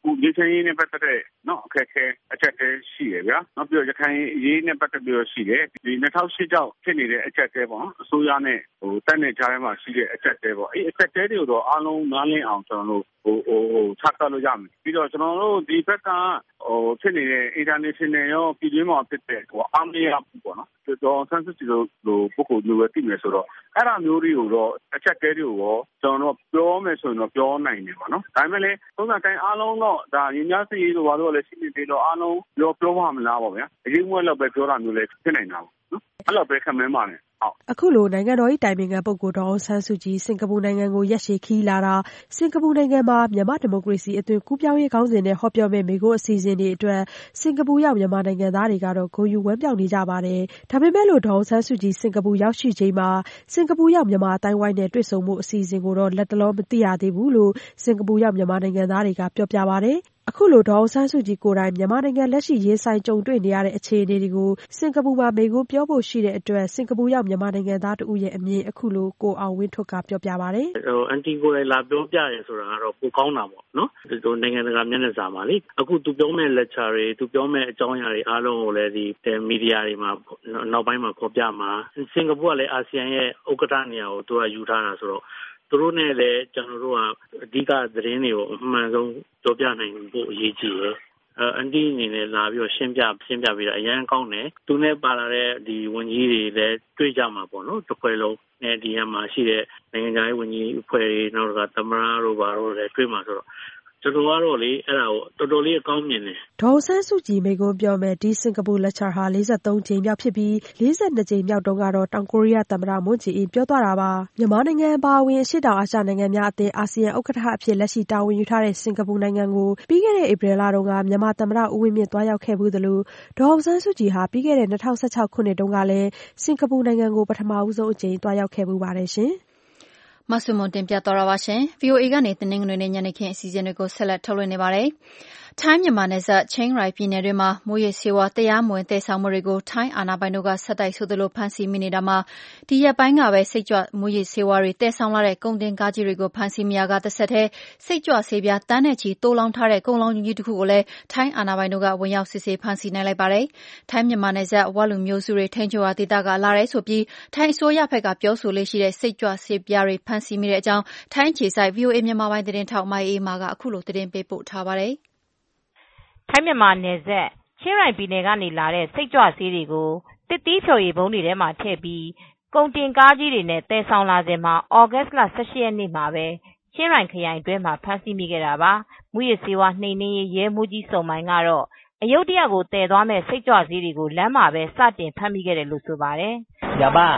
ရေချမ်းရေးနဲ့ပတ်သက်တဲ့အခက်အခဲအချက်တဲရှိတယ်ဗျာနောက်ပြီးတော့ရခိုင်ရေးနဲ့ပတ်သက်ပြီးတော့ရှိတယ်ဒီ2008ကြောင့်ဖြစ်နေတဲ့အချက်တဲပေါ့အစိုးရနဲ့တက်နေကြတဲ့မှာရှိတဲ့အချက်တဲပေါ့အချက်တဲတွေကိုတော့အားလုံးနားလည်အောင်ကျွန်တော်တို့ချပြလို့ရမယ်ပြီးတော့ကျွန်တော်တို့ဒီဘက်ကဖြစ်နေတဲ့ international ရောပြည်တွင်းမှာဖြစ်တဲ့အားမရဘူးပေါ့နော်တော်ဆန်းစစ်လိုပုဂ္ဂိုလ်မျိုးပဲသိမယ်ဆိုတော့အဲ့ဒါမျိုးတွေကိုတော့အချက်တဲတွေကိုရောကျွန်တော်တို့ပြောမယ်ဆိုရင်တော့ပြောနိုင်တယ်ပေါ့နော်ဒါပေမဲ့လည်းသုံးသပ်တိုင်းအားလုံးတော့ဒါရင်းများစီလိုပါတော့လည်းရှိနေသေးတော့အားလုံးပြောပါမလားပေါ့ဗျာအရင်ကလည်းပဲပြောတာမျိုးလည်းဖြစ်နိုင်တာပေါ့နော်အဲ့လိုပဲခံမှန်းပါနဲ့အခုလိုနိုင်ငံတော်၏တိုင်ပင်ခံပုဂ္ဂိုလ်ဒေါ်အောင်ဆန်းစုကြည်စင်ကာပူနိုင်ငံကိုရက်ရှည်ခရီးလာတာစင်ကာပူနိုင်ငံမှာမြန်မာဒီမိုကရေစီအသွင်ကူးပြောင်းရေးခေါင်းစဉ်နဲ့ဟောပြောမယ့်မိန့်ခွန်းအစီအစဉ်တွေအတွက်စင်ကာပူရောက်မြန်မာနိုင်ငံသားတွေကတော့ဂုဏ်ယူဝမ်းမြောက်နေကြပါတယ်။ဒါပေမဲ့လို့ဒေါ်အောင်ဆန်းစုကြည်စင်ကာပူရောက်ရှိချိန်မှာစင်ကာပူရောက်မြန်မာအတိုင်းဝိုင်းနဲ့တွေ့ဆုံမှုအစီအစဉ်ကိုတော့လက်တလောမသိရသေးဘူးလို့စင်ကာပူရောက်မြန်မာနိုင်ငံသားတွေကပြောပြပါတယ်။အခုလိုဒေါ်အောင်ဆန်းစုကြည်ကိုယ်တိုင်မြန်မာနိုင်ငံလက်ရှိရင်ဆိုင်ကြုံတွေ့နေရတဲ့အခြေအနေတွေကိုစင်ကာပူမှာမိန့်ခွန်းပြောဖို့ရှိတဲ့အတွက်စင်ကာပူရောက်မြန်မာနိုင်ငံသားတဦးရဲ့အမြင်အခုလိုကိုအောင်ဝင်းထွဋ်ကပြောပြပါတယ်အန်တီကိုယ်တိုင်လာပြောပြရဲဆိုတာကတော့ပိုကောင်းတာပေါ့နော်ဒီနိုင်ငံတကာမျက်နှာစာမှာလေအခုသူပြောမဲ့ lecture တွေသူပြောမဲ့အကြောင်းအရာတွေအားလုံးကိုလည်းဒီမီဒီယာတွေမှာနောက်ပိုင်းမှာဖော်ပြမှာစင်ကာပူကလည်းအာဆီယံရဲ့ဥက္ကဋ္ဌနေရာကိုသူကယူထားတာဆိုတော့သူတို့နဲ့လည်းကျွန်တော်တို့ကအဓိကသတင်းတွေကိုအမှန်ဆုံးပြောပြနိုင်ဖို့အရေးကြီးတယ်အန်တီအနေနဲ့လာပြီးတော့ရှင်းပြပြီးတော့အရန်ကောင်းတယ်သူနဲ့ပါလာတဲ့ဒီဝန်ကြီးတွေလည်းတွေ့ကြမှာပေါ့နော်တစ်ခွဲလုံးနဲ့ဒီမှာရှိတဲ့နိုင်ငံခြားရေးဝန်ကြီးအဖွဲ့တွေနောက်ကသမ္မတတို့ဘာတို့လည်းတွေ့မှာဆိုတော့ကျွန်တော်ကတော့လေအဲ့ဒါကိုတော်တော်လေးအကောင်းမြင်တယ်ဒေါ်အောင်ဆန်းစုကြည်မိန့်ခွန်းပြောမဲ့ဒီစင်ကာပူလက်ချာဟာ43ကြိမ်မြောက်ဖြစ်ပြီး42ကြိမ်မြောက်တုန်းကတော့တောင်ကိုရီးယားသမ္မတမွန်းဂျေအင်းပြောသွားတာပါမြန်မာနိုင်ငံအပါအဝင်အရှေ့တောင်အာရှနိုင်ငံများအသင်းအာဆီယံဥက္ကဋ္ဌအဖြစ်လက်ရှိတာဝန်ယူထားတဲ့စင်ကာပူနိုင်ငံကိုပြီးခဲ့တဲ့ဧပြီလတုန်းကမြန်မာသမ္မတဦးဝင်းမြင့်သွားရောက်ခဲ့ဘူးသလိုဒေါ်အောင်ဆန်းစုကြည်ဟာပြီးခဲ့တဲ့2016ခုနှစ်တုန်းကလည်းစင်ကာပူနိုင်ငံကိုပထမဦးဆုံးအကြိမ်သွားရောက်ခဲ့ဘူးပါတယ်ရှင်မဆုမွန်တင်ပြတော်ရပါရှင် VOA ကနေတနင်္ဂနွေနေ့ညနေခင်းအစီအစဉ်တွေကိုဆက်လက်ထုတ်လွှင့်နေပါတယ်ထိုင်းမြန်မာနယ်စပ်ချင်းရိုင်ပြည်နယ်တွင်းမှာမူရစ်ဆေးဝါးတရားမဝင်သယ်ဆောင်မှုတွေကိုထိုင်းအာဏာပိုင်တို့ကဆက်တိုက်ဆိုသလိုဖမ်းဆီးမိနေတာမှာဒီရက်ပိုင်းကပဲစိတ်ကြွမူရစ်ဆေးဝါးတွေသယ်ဆောင်လာတဲ့ကုန်တင်ကားကြီးတွေကိုဖမ်းဆီးမိရာကတစ်ဆက်တည်းစိတ်ကြွဆေးပြားတန်းနဲ့ချီတိုးလောင်းထားတဲ့ကုန်လောင်းကြီးတစ်ခုကိုလည်းထိုင်းအာဏာပိုင်တို့ကဝင်ရောက်စစ်ဆေးဖမ်းဆီးနိုင်လိုက်ပါတယ်ထိုင်းမြန်မာနယ်စပ်ဝလူမျိုးစုတွေထိန်းချုပ်ရာဒေသကလာတဲ့ဆိုပြီးထိုင်းအစိုးရဘက်ကပြောဆိုလေးရှိတဲ့စိတ်ကြွဆေးပြားတွေဖမ်းဆီးမိတဲ့အကြောင်းထိုင်းအခြေစိုက် VOA မြန်မာပိုင်းသတင်းထောက်မိုင်းအေးမာကအခုလိုသတင်းပေးပို့ထားပါတယ်ထိုင်းမြန်မာနယ်စပ်ချင်းရိုင်ပြည်နယ်ကနေလာတဲ့စိတ်ကြွဆေးတွေကိုတစ်သီးဖြော်ရည်ဘုံတွေထဲမှာထည့်ပြီးကုန်တင်ကားကြီးတွေနဲ့သယ်ဆောင်လာစဉ်မှာဩဂတ်စ်လ18ရက်နေ့မှာပဲချင်းရိုင်ခရိုင်အတွင်းမှာဖမ်းဆီးမိခဲ့တာပါမူရစ်ဆေးဝါးနှိမ်နင်းရေးရဲမှူးကြီးစုံမိုင်ကတော့အယုဒ္ဓယကိုတည်သွားမဲ့စိတ်ကြွဆေးတွေကိုလမ်းမှာပဲစတင်ဖမ်းမိခဲ့တယ်လို့ဆိုပါတယ်ရပါ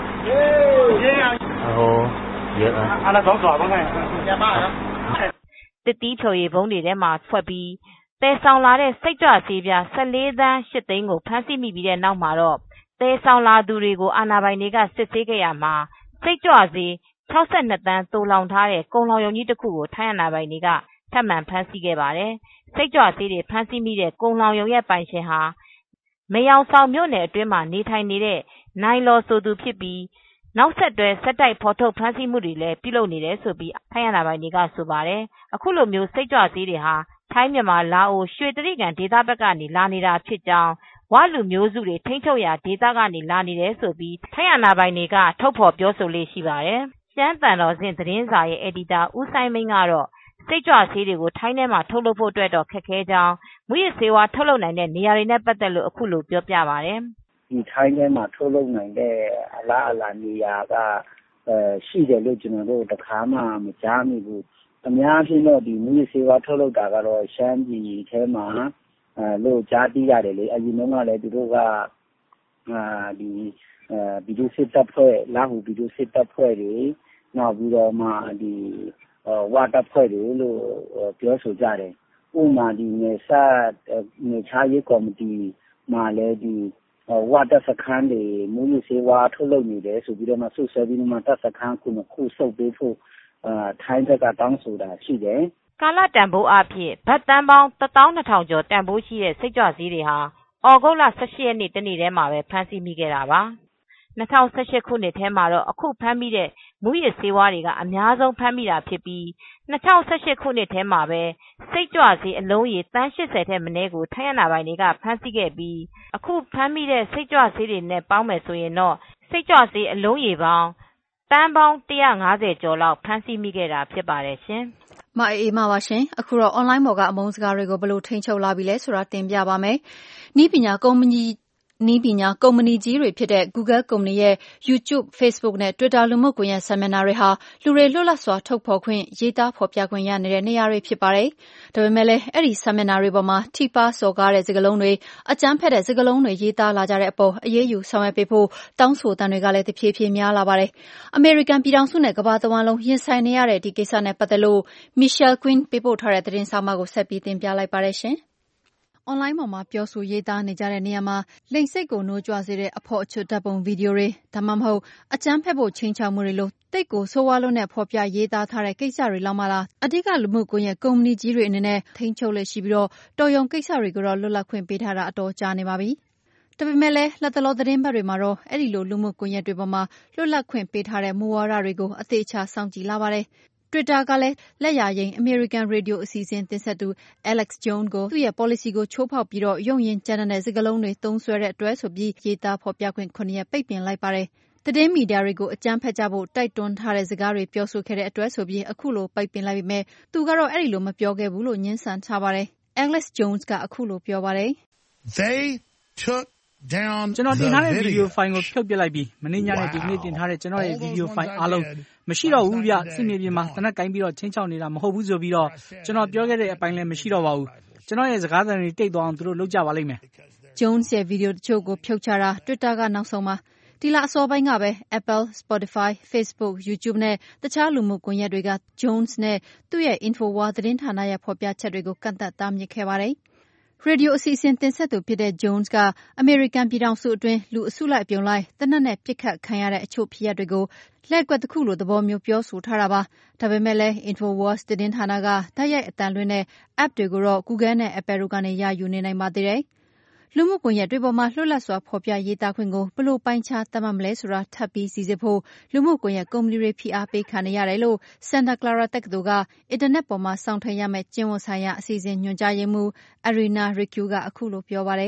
တစ်သီးဖြော်ရည်ဘုံတွေထဲမှာဖွက်ပြီးသယ်ဆောင်လာတဲ့စိတ်ကြွဆေးပြား14သန်း8သိန်းကိုဖမ်းဆီးမိပြီးတဲ့နောက်မှာတော့သယ်ဆောင်လာသူတွေကိုအာဏာပိုင်တွေကစစ်ဆေးခဲ့ရမှာစိတ်ကြွဆေး62သန်းသိုလှောင်ထားတဲ့ကုန်လောင်ရုံကြီးတစ်ခုကိုထိုင်းအာဏာပိုင်တွေကထပ်မံဖမ်းဆီးခဲ့ပါတယ်စိတ်ကြွဆေးတွေဖမ်းဆီးမိတဲ့ကုန်လောင်ရုံရဲ့ပိုင်ရှင်ဟာမယောင်ဆောင်မြို့နယ်အတွင်းမှာနေထိုင်နေတဲ့နိုင်လော်ဆိုသူဖြစ်ပြီးနောက်ဆက်တွဲဆက်တိုက်ဖော်ထုတ်ဖမ်းဆီးမှုတွေလည်းပြုလုပ်နေတယ်ဆိုပြီးထိုင်းအာဏာပိုင်တွေကဆိုပါတယ်အခုလိုမျိုးစိတ်ကြွဆေးတွေဟာထိုင်းမြန်မာလာအိုရွှေတြိဂံဒေသဘက်ကနေလာနေတာဖြစ်ကြောင်းဝလူမျိုးစုတွေထိန်းချုပ်ရာဒေသကနေလာနေတယ်ဆိုပြီးထိုင်းအာဏာပိုင်တွေကထုတ်ဖော်ပြောဆိုလေးရှိပါတယ်ရှမ်းတန်တော်စဉ်သတင်းစာရဲ့အယ်ဒီတာဦးဆိုင်မင်းကတော့စိတ်ကြွဆေးတွေကိုထိုင်းထဲမှာထုတ်လုပ်ဖို့အတွက်တော့ခက်ခဲကြောင်းမူရစ်ဆေးဝါးထုတ်လုပ်နိုင်တဲ့နေရာတွေနဲ့ပတ်သက်လို့အခုလိုပြောပြပါတယ်ဒီထိုင်းထဲမှာထုတ်လုပ်နိုင်တဲ့အလားအလာနေရာကရှိတယ်လို့ကျွန်တော်တို့တခါမှမကြားမိဘူးအများအားဖြင့်တော့ဒီမူရစ်ဆေးဝါးထုတ်လုပ်တာကတော့ရှမ်းပြည်ထဲမှာလို့ကြားသိရတယ်လေအရင်ကလည်းသူတို့ကဒီဗီဒီယိုစစ်တပ်ဖွဲ့လာဟုဗီဒီယိုစစ်တပ်ဖွဲ့တွေနောက်ပြီးတော့မှဒီဝါတပ်ဖွဲ့တွေလို့ပြောဆိုကြတယ်ဥပမာဒီနေချာရေးကော်မတီမှာလည်းဒီဝါတပ်စခန်းတွေမူရစ်ဆေးဝါးထုတ်လုပ်နေတယ်ဆိုပြီးတော့မှဆုဆွဲပြီးတော့မှတပ်စခန်းခုစုပ်ပေးဖို့ထိုင်းဘက်ကတောင်းဆိုတာရှိတယ်ကာလတန်ဖိုးအဖြစ်ဘတ်တန်ပေါင်း12000ကျော်တန်ဖိုးရှိတဲ့စိတ်ကြွဆေးတွေဟာဩဂုတ်လ18ရက်နေ့တနေ့တည်းမှာပဲဖမ်းဆီးမိခဲ့တာပါ 2018 ခုနှစ်ထဲမှာတော့အခုဖမ်းမိတဲ့မူးယစ်ဆေးဝါးတွေကအများဆုံးဖမ်းမိတာဖြစ်ပြီး2018ခုနှစ်ထဲမှာပဲစိတ်ကြွဆေးအလုံးရေသန်း80ထက်မနည်းကိုထိုင်းအာဏာပိုင်တွေကဖမ်းဆီးခဲ့ပြီးအခုဖမ်းမိတဲ့စိတ်ကြွဆေးတွေနဲ့ပေါင်းမယ်ဆိုရင်တော့စိတ်ကြွဆေးအလုံးရေပေါင်းတန်းပေါင်း150ကျော်လောက်ဖမ်းဆီးမိခဲ့တာဖြစ်ပါတယ်ရှင်မအေးမပါရှင်အခုတော့ online ပေါ်ကအမုန်းစကားတွေကိုဘယ်လိုထိန်းချုပ်လာပြီလဲဆိုတာတင်ပြပါမယ်။နည်းပညာကုမ္ပဏီကြီးတွေဖြစ်တဲ့ Google ကုမ္ပဏီရဲ့ YouTube, Facebook နဲ့ Twitter လူမှုကွန်ရက်စာမျက်နှာတွေဟာလူတွေလွတ်လပ်စွာထုတ်ဖော်ခွင့်ရေးသားဖော်ပြခွင့်ရနေတဲ့နေရာတွေဖြစ်ပါတယ်။ဒါပေမဲ့လည်းအဲ့ဒီစာမျက်နှာတွေပေါ်မှာထိပါစော်ကားတဲ့စကားလုံးတွေအကြမ်းဖက်တဲ့စကားလုံးတွေရေးသားလာကြတဲ့အပေါ်အရေးယူဆောင်ရွက်ပေးဖို့တောင်းဆိုသံတွေကလည်းတဖြည်းဖြည်းများလာပါတယ်။အမေရိကန်ပြည်ထောင်စုနဲ့ကမ္ဘာတဝန်းလုံးရင်ဆိုင်နေရတဲ့ဒီကိစ္စနဲ့ပတ်သက်လို့ Michelle Quinn ပေးပို့ထားတဲ့သတင်းစာမကိုဆက်ပြီးတင်ပြလိုက်ပါတယ်ရှင်။အွန်လိုင်းပေါ်မှာပြောဆိုရေးသားနေကြတဲ့နေရာမှာလိင်စိတ်ကိုနှိုးကြွစေတဲ့အဖို့အချွတ်ဓာတ်ပုံဗီဒီယိုတွေဒါမှမဟုတ်အကြမ်းဖက်ဖို့ချိန်ချောက်မှုတွေလို့တိတ်ကိုဆိုးဝါးလုံးနဲ့ဖော်ပြရေးသားထားတဲ့ကိစ္စတွေလောက်မှလားအဓိကလူမှုကွန်ရက်ကုမ္ပဏီကြီးတွေအနေနဲ့ထိန်းချုပ်လက်ရှိပြီးတော့တော်ရုံကိစ္စတွေကိုတော့လွတ်လပ်ခွင့်ပေးထားတာအတော်ကြာနေပါပြီ။ဒါပေမဲ့လည်းလက်တလောသတင်းပတ်တွေမှာတော့အဲ့ဒီလိုလူမှုကွန်ရက်တွေပေါ်မှာလွတ်လပ်ခွင့်ပေးထားတဲ့မူဝါဒတွေကိုအသေးချာစောင့်ကြည့်လာပါတယ်။ Twitter ကလည်းလက်ရာရင် American Radio အစီအစဉ်တင်ဆက်သူ Alex Jones ကိုသူ့ရဲ့ policy ကိုချိုးဖောက်ပြီးတော့ရုံရင်ကြမ်းတဲ့စကားလုံးတွေသုံးစွဲတဲ့အတွက်ဆိုပြီးရေးသားဖော်ပြခွင့်9ရက်ပိတ်ပင်လိုက်ပါတယ်။သတင်းမီဒီယာတွေကိုအကြမ်းဖက်ကြဖို့တိုက်တွန်းထားတဲ့စကားတွေပြောဆိုခဲ့တဲ့အတွက်ဆိုပြီးအခုလိုပိတ်ပင်လိုက်ပေမဲ့သူကတော့အဲ့ဒီလိုမပြောခဲ့ဘူးလို့ညှင်းဆန်ထားပါတယ်။ Alex Jones ကအခုလိုပြောပါတယ်။ They took ကျွန်တော်တင်ထားတဲ့ဗီဒီယိုဖိုင်ကိုဖြုတ်ပစ်လိုက်ပြီးမနေ့ညနေဒီကနေ့တင်ထားတဲ့ကျွန်တော်ရဲ့ဗီဒီယိုဖိုင်အားလုံးမရှိတော့ဘူးဗျစစ်မြေပြင်မှာတနက်ကိုင်းပြီးတော့ချင်းချောက်နေတာမဟုတ်ဘူးဆိုပြီးတော့ကျွန်တော်ပြောခဲ့တဲ့အပိုင်းလည်းမရှိတော့ပါဘူးကျွန်တော်ရဲ့စကားသံတွေတိတ်သွားအောင်သူတို့လုပ်ကြပါလိမ့်မယ် Jones ရဲ့ဗီဒီယိုတချို့ကိုဖြုတ်ချတာ Twitter ကနောက်ဆုံးပါဒီလအစောပိုင်းကပဲ Apple, Spotify, Facebook, YouTube နဲ့တခြားလူမှုကွန်ရက်တွေက Jones နဲ့သူ့ရဲ့ InfoWars သတင်းဌာနရဲ့ဖော်ပြချက်တွေကိုကန့်သတ်တားမြစ်ခဲ့ပါတယ်ရေဒီယိုအစီအစဉ်တင်ဆက်သူဖြစ်တဲ့ Jones ကအမေရိကန်ပြည်ထောင်စုအတွင်းလူအစုလိုက်အပြုံလိုက်သေနတ်နဲ့ပစ်ခတ်ခံရတဲ့အချို့ဖြစ်ရပ်တွေကိုလှည့်ကွက်တစ်ခုလိုသဘောမျိုးပြောဆိုထားတာပါ။ဒါပေမဲ့လည်း InfoWars သတင်းဌာနကတိုက်ရိုက်အသံလွှင့်တဲ့ App တွေကိုတော့ Google နဲ့ Apple တို့ကနေရယူနေနိုင်ပါသေးတယ်။လူမှုကွန်ရက်တွေပေါ်မှာလွတ်လပ်စွာဖော်ပြရေးသားခွင့်ကိုဘယ်လိုပိုင်းခြားသတ်မှတ်မလဲဆိုတာထပ်ပြီးစီစစ်ဖို့လူမှုကွန်ရက်ကုမ္ပဏီတွေဖိအားပေးခံနေရတယ်လို့ Santa Clara တက္ကသိုလ်ကအင်တာနက်ပေါ်မှာစောင့်ထိန်ရမယ့်ကျင့်ဝတ်ဆိုင်ရာအစီအစဉ်ညွှန်ကြားရေးမှူး Arina Riccu ကအခုလိုပြောပါတယ်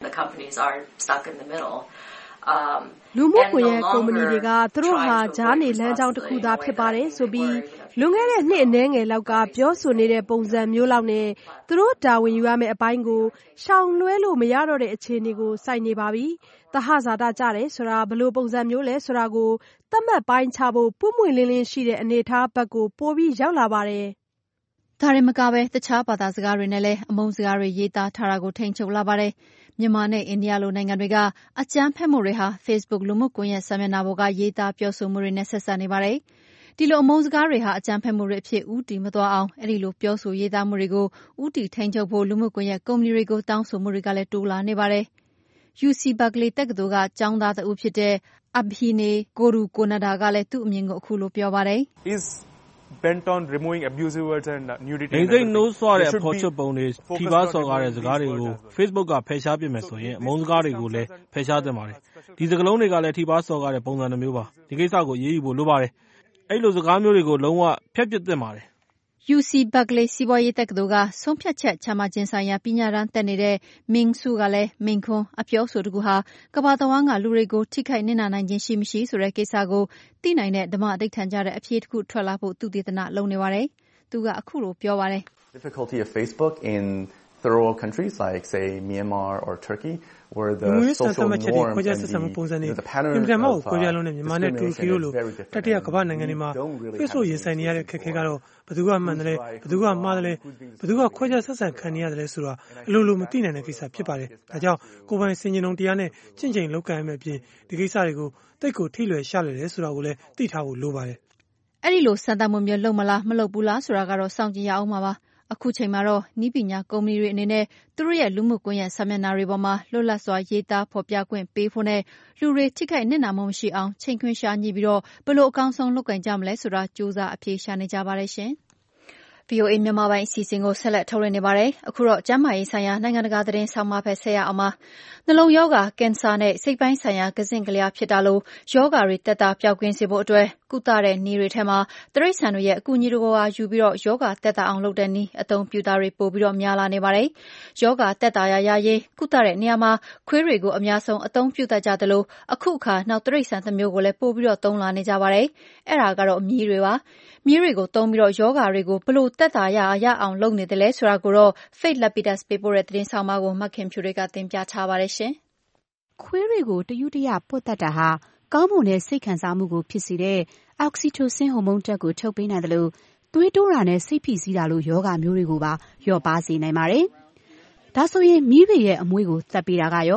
လူမှုကွန်ရက်ကုမ္ပဏီတွေကသူတို့ဟာကြားနေလမ်းကြောင်းတစ်ခုသာဖြစ်ပါတယ်ဆိုပြီးလွန်ခဲ့တဲ့နှစ်အနည်းငယ်လောက်ကပြောဆိုနေတဲ့ပုံစံမျိုးလောက်နဲ့သူတို့တာဝန်ယူရမယ့်အပိုင်းကိုရှောင်လွှဲလို့မရတော့တဲ့အခြေအနေကိုစိုက်နေပါပြီ။သဟဇာတကြတယ်ဆိုတာဘယ်လိုပုံစံမျိုးလဲဆိုတာကိုသတ်မှတ်ပိုင်းခြားဖို့ပွင့်ပွင့်လင်းလင်းရှိတဲ့အနေအထားဘက်ကိုပိုပြီးရောက်လာပါတယ်။ဒါရင်မကပဲတခြားဘာသာစကားတွေနဲ့လည်းအမုန်းစကားတွေရေးသားထားတာကိုထိန်းချုပ်လာပါတယ်။မြန်မာနဲ့အိန္ဒိယလိုနိုင်ငံတွေကအကြမ်းဖက်မှုတွေဟာ Facebook လူမှုကွန်ရက်စာမျက်နှာပေါ်ကရေးသားပြောဆိုမှုတွေနဲ့ဆက်စပ်နေပါတယ်။ဒီလိုအမုန်းစကားတွေဟာအကြမ်းဖက်မှုတွေအဖြစ်ဦးတည်မသွားအောင်အဲ့ဒီလိုပြောဆိုရေးသားမှုတွေကိုဦးတည်ထိန်းချုပ်ဖို့လူမှုကွန်ရက်ကုမ္ပဏီတွေကိုတောင်းဆိုမှုတွေကလည်းတိုးလာနေပါတယ်။ UC Berkeley တက္ကသိုလ်ကကျောင်းသားတဦးဖြစ်တဲ့ Abhinay Korukonada ကလည်းသူ့အမြင်ကိုအခုလိုပြောပါတယ်။ bent on removing abusive words and nudity လိင်စိတ်နှိုးဆွတဲ့ဖော်ချပုံတွေထိပါစော်ကားတဲ့စကားတွေကို Facebook ကဖယ်ရှားပစ်မယ်ဆိုရင်အမုန်းစကားတွေကိုလည်းဖယ်ရှားသင့်ပါတယ်ဒီစကားလုံးတွေကလည်းထိပါစော်ကားတဲ့ပုံစံမျိုးပါဒီကိစ္စကိုရေးယူဖို့လိုပါတယ်အဲ့လိုစကားမျိုးတွေကိုလုံးဝဖျက်ပစ်သင့်ပါတယ် UC Berkeley စီးပွားရေးတက္ကသိုလ်ကဆုံးဖြတ်ချက်ချမှတ်ခြင်းဆိုင်ရာပညာတန်းတက်နေတဲ့ Ming Su ကလည်းမိန်ခွန်းအပြောဆိုတခုဟာကမ္ဘာတဝန်းကလူတွေကိုထိခိုက်နစ်နာနိုင်ခြင်းရှိမရှိဆိုတဲ့ကိစ္စကိုသိနိုင်တဲ့ဓမ္မအဓိဋ္ဌာန်ကျတဲ့အဖြေတစ်ခုထွက်လာဖို့သူတည်တနာလုပ်နေပါတယ်။သူကအခုလိုပြောပါတယ်။ Difficulty of Facebook in third world countries like say Myanmar or Turkey where the social norms and the pattern of မြန်မာနဲ့တူရကီတို့လိုတတိယကမ္ဘာနိုင်ငံတွေမှာ Facebook ရင်ဆိုင်နေရတဲ့ခက်ခဲကတော့ဘယ်သူကမှန်တယ်လဲဘယ်သူကမှားတယ်လဲဘယ်သူကခွဲခြားဆက်ဆံခံနေရတယ်လဲဆိုတာအလိုလိုမသိနိုင်တဲ့ကိစ္စဖြစ်ပါတယ်ဒါကြောင့်ကိုယ်ပိုင်စင်ကြင်လုံးတရားနဲ့ချင့်ချိန်လောက်ကိုင်းမဲ့အပြင်ဒီကိစ္စတွေကိုတိတ်ကိုထိလွယ်ရှလွယ်တယ်ဆိုတာကိုလည်းသိထားဖို့လိုပါတယ်အဲ့ဒီလိုစံတမ်းမှုမျိုးလုပ်မလားမလုပ်ဘူးလားဆိုတာကတော့စောင့်ကြည့်ရအောင်ပါပါအခုချိန်မှာတော့နည်းပညာကုမ္ပဏီတွေအနေနဲ့သူတို့ရဲ့လူမှုကွန်ရက်စာမျက်နှာတွေပေါ်မှာလွတ်လပ်စွာရေးသားဖော်ပြခွင့်ပေးဖို့နဲ့လူတွေထိခိုက်နစ်နာမှုမရှိအောင်ချိန်ခွင်ရှာညှိပြီးတော့ဘယ်လိုအကောင်းဆုံးလုပ်ကိုင်ကြမလဲဆိုတာစူးစမ်းအဖြေရှာနေကြပါတယ်ရှင်။ VOA မြန်မာပိုင်းအစီအစဉ်ကိုဆက်လက်ထုတ်လွှင့်နေပါတယ်။အခုတော့ကျန်းမာရေးဆိုင်ရာနိုင်ငံတကာသတင်းဆောင်းပါးဖက်ဆက်ရအောင်ပါ။နှလုံးရောဂါကင်ဆာနဲ့စိတ်ပိုင်းဆိုင်ရာကစင့်ကလျားဖြစ်တာလို့ရောဂါတွေသက်သာပျောက်ကင်းစေဖို့အတွက်ကုသတဲ့နည်းတွေထဲမှာတိရစ္ဆာန်တွေရဲ့အကူအညီတွေကိုယူပြီးတော့ရောဂါသက်သာအောင်လုပ်တဲ့နည်းအသုံးပြုတာတွေပိုပြီးတော့များလာနေပါတယ်။ယောဂသက်သာရာရေးကုသတဲ့နေရာမှာခွေးတွေကိုအများဆုံးအသုံးပြုတတ်ကြတယ်လို့အခုအခါနောက်တိရစ္ဆာန်တစ်မျိုးကိုလည်းပိုပြီးတော့သုံးလာနေကြပါတယ်။အဲ့ဒါကတော့မြီးတွေပါ။မြီးတွေကိုသုံးပြီးတော့ယောဂတွေကိုဘလို့သက်သာရအောင်လုပ်နေတယ်လဲဆိုတာကိုတော့ Faith Lapidus ပေးပို့တဲ့သတင်းဆောင်မကိုမခင်ဖြူတွေကတင်ပြချပါတယ်ရှင်။ခွေးတွေကိုတယူတရပွတ်တတ်တာဟာကောင်းမွန်တဲ့စိတ်ခံစားမှုကိုဖြစ်စေတဲ့ Oxytocin ဟော်မုန်းဓာတ်ကိုထုတ်ပေးနိုင်တယ်လို့သွေးတိုးတာနဲ့စိတ်ဖိစီးတာလိုယောဂမျိုးတွေကိုပါလျော့ပါစေနိုင်ပါတယ်။ဒါဆိုရင်မြီးတွေရဲ့အမွှေးကိုသတ်ပေးတာကရော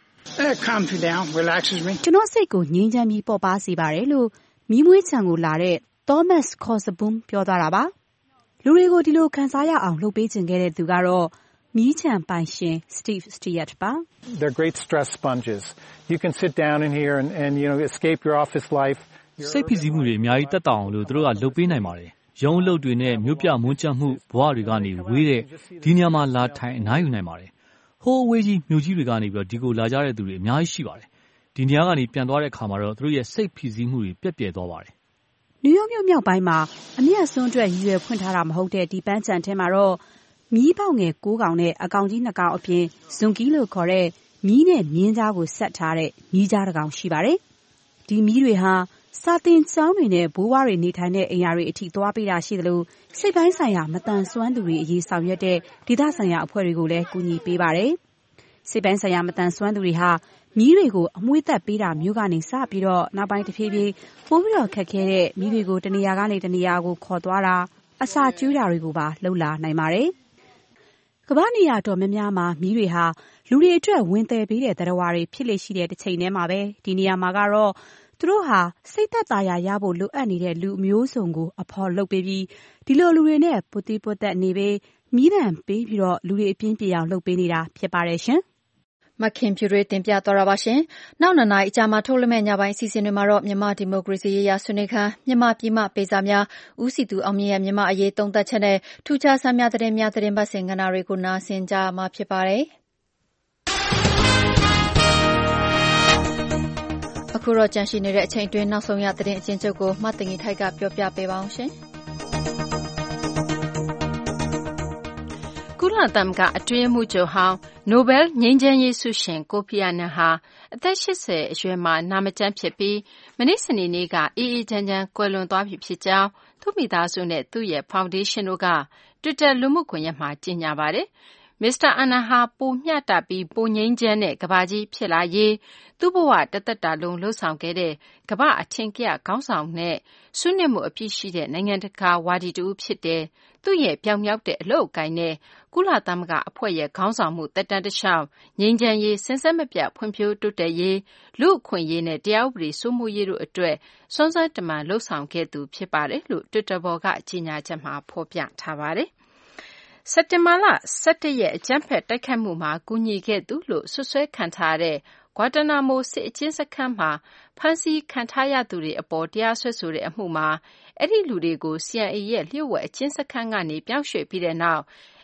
ကျွန်တော်စိတ်ကိုငြိမ်းချမ်းပြီးပေါ့ပါစေပါတယ်လို့မီးမွေးချံကိုလာတဲ့ Thomas Korsabum ပြောသွားတာပါ။လူတွေကိုဒီလိုခံစားရအောင်လုပ်ပေးခြင်းခဲ့တဲ့သူကတော့မီးချံပိုင်ရှင် Steve Stiett ပါ They're great stress sponges. You can sit down in here and escape your office life. စိတ်ဖိစီးမှုတွေအများကြီးတက်တောင်လို့သူတို့ကလုပ်ပေးနိုင်ပါတယ်။ရုံးအလုပ်တွေနဲ့မြို့ပြမွန်းကျပ်မှုဘဝတွေကနေဝေးတဲ့ဒီနေရာမှာလာထိုင်အနားယူနိုင်ပါတယ်။ဟိုးအဝေးကြီးမြို့ကြီးတွေကနေပြီးတော့ဒီကိုလာကြတဲ့သူတွေအများကြီးရှိပါတယ်။ဒီနေရာကနေပြန်သွားတဲ့အခါမှာတော့သူတို့ရဲ့စိတ်ဖိစီးမှုတွေပြက်ပြယ်သွားပါတယ်။နယူးယောက်မြို့မြောက်ပိုင်းမှာအမြတ်စွန်းအတွက်ရည်ရွယ်ဖွင့်ထားတာမဟုတ်တဲ့ဒီပန်းခြံထဲမှာတော့မီးပေါက်ငယ်6ကောင်နဲ့အကောင်ကြီး2ကောင်အပြင်ဇွန်ကီလို့ခေါ်တဲ့မီးနဲ့မြင်းကြားကိုဆက်ထားတဲ့မီးကြားတစ်ကောင်ရှိပါတယ်။ဒီမီးတွေဟာစာသင်ကျောင်းတွေနဲ့ဘိုးဘွားတွေနေထိုင်တဲ့အိမ်ယာတွေအထိသွားပေးတာရှိသလိုစိတ်ပိုင်းဆိုင်ရာမတန်ဆွမ်းသူတွေအရေးဆောင်ရွက်တဲ့ဒေသဆိုင်ရာအဖွဲ့တွေကိုလည်းကူညီပေးပါတယ်။စိတ်ပိုင်းဆိုင်ရာမတန်ဆွမ်းသူတွေဟာမီးတွေကိုအမွှေးသက်ပေးတာမျိုးကနေစပြီးတော့နောက်ပိုင်းတစ်ဖြည်းဖြည်းပိုးပြီးတော့ခက်ခဲတဲ့မီးတွေကိုတနေရာကနေတနေရာကိုခေါ်သွားတာအစာကျွေးတာတွေကိုပါလှုပ်လာနိုင်ပါတယ်။ကမ္ဘာနေရာတော်များများမှာမီးတွေဟာလူတွေအတွက်ဝင်တယ်ပေးတဲ့သတ္တဝါတွေဖြစ်လေရှိတဲ့တစ်ချိန်တည်းမှာပဲဒီနေရာမှာကတော့သူတို့ဟာစိတ်သက်သာရာရဖို့လိုအပ်နေတဲ့လူမျိုးစုံကိုအဖော်လုပ်ပေးပြီးဒီလိုလူတွေနဲ့ပုတ်တိပုတ်သက်နေပေးမီးတံပေးပြီးတော့လူတွေအပြင်းပြေအောင်လုပ်ပေးနေတာဖြစ်ပါတယ်ရှင်မခင်ဖြူတွေတင်ပြတော်တာပါရှင်။နောက်2နာရီအကြာမှာထုတ်လွှင့်မယ့်ညပိုင်းအစီအစဉ်တွေမှာတော့မြန်မာဒီမိုကရေစီရေးရာဆွေးနွေးခန်းမြန်မာပြည်မှပေးစာများဦးစီသူအောင်မြင့်ရဲ့မြန်မာအရေးသုံးသပ်ချက်နဲ့ထူးခြားဆန်းများသတင်းပတ်စဉ်ကဏ္ဍတွေကိုနားဆင်ကြမှာဖြစ်ပါတယ်။အခုတော့ကြန့်ရှိနေတဲ့အချိန်တွင်းနောက်ဆုံးရသတင်းအကျဉ်းချုပ်ကိုမတင်ကြီးထိုက်ကပြောပြပေးပါအောင်ရှင်။ကုလသမဂ္ဂအတွင်းမှုချုပ်ဟောင်းနိုဘယ်ငြိမ်းချမ်းရေးဆုရှင်ကိုဖီအာနန်ဟာအသက်80အရွယ်မှာနာမကျန်းဖြစ်ပြီးမနေ့စနေနေ့ကအေးအေးချမ်းချမ်းကွယ်လွန်သွားပြီဖြစ်ကြောင်းသူ့မိသားစုနဲ့သူ့ရဲ့ဖောင်ဒေးရှင်းတို့က Twitter လူမှုကွန်ရက်မှာကြေညာပါတယ်။မစ္စတာအာနန်ဟာပိုမျှတပြီးပိုငြိမ်းချမ်းတဲ့ကမ္ဘာကြီးဖြစ်လာရေးသူ့ဘဝတသက်တာလုံးလှုပ်ဆောင်ခဲ့တဲ့ကမ္ဘာအထင်ကရခေါင်းဆောင်နဲ့ဆွေးနွေးမှုအပြည့်ရှိတဲ့နိုင်ငံတကာဝါဒီတူဖြစ်တယ်။သူ့ရဲ့ပြောင်မြောက်တဲ့အလုပ်အကိုင်နဲ့ကုလသမဂ္ဂအဖွဲ့ရဲ့ခေါင်းဆောင်မှုတက်တန်းတစ်လျှောက်ငြိမ်းချမ်းရေးစင်ဆက်မပြတ်ဖွံ့ဖြိုးတိုးတက်ရေးလူ့အခွင့်အရေးနဲ့တရားဥပဒေစိုးမိုးရေးတို့အတွက်စွမ်းစွမ်းတမန်လှုပ်ဆောင်ခဲ့သူဖြစ်ပါတယ်လို့ Twitter ပေါ်ကကြေညာချက်မှာဖော်ပြထားပါတယ်။စက်တင်ဘာလ17ရက်အကြမ်းဖက်တိုက်ခိုက်မှုမှာကူညီခဲ့သူလို့ဆွဆွဲခံထားတဲ့ဂွာတာနာမိုစစ်အကျဉ်းစခန်းမှာဖမ်းဆီးခံထားရသူတွေအပေါ်တရားစွဲဆိုတဲ့အမှုမှာအဲ့ဒီလူတွေကို CIA ရဲ့လျှို့ဝှက်အကျဉ်းစခန်းကနေပြောင်းရွှေ့ပြီးတဲ့နောက်